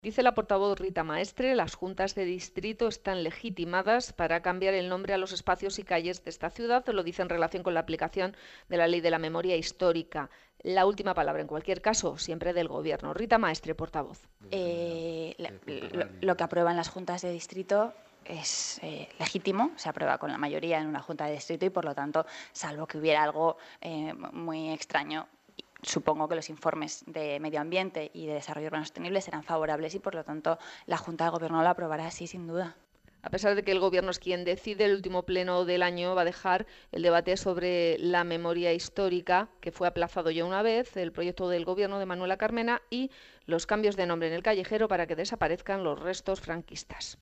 Dice la portavoz Rita Maestre, las juntas de distrito están legitimadas para cambiar el nombre a los espacios y calles de esta ciudad, lo dice en relación con la aplicación de la Ley de la Memoria Histórica. La última palabra, en cualquier caso, siempre del Gobierno. Rita Maestre, portavoz. Lo que aprueban las juntas de distrito es legítimo, se aprueba con la mayoría en una junta de distrito y, por lo tanto, salvo que hubiera algo muy extraño, supongo que los informes de medio ambiente y de desarrollo urbano sostenible serán favorables y, por lo tanto, la Junta de Gobierno lo aprobará así, sin duda. A pesar de que el Gobierno es quien decide, el último pleno del año va a dejar el debate sobre la memoria histórica, que fue aplazado ya una vez, el proyecto del Gobierno de Manuela Carmena y los cambios de nombre en el callejero para que desaparezcan los restos franquistas.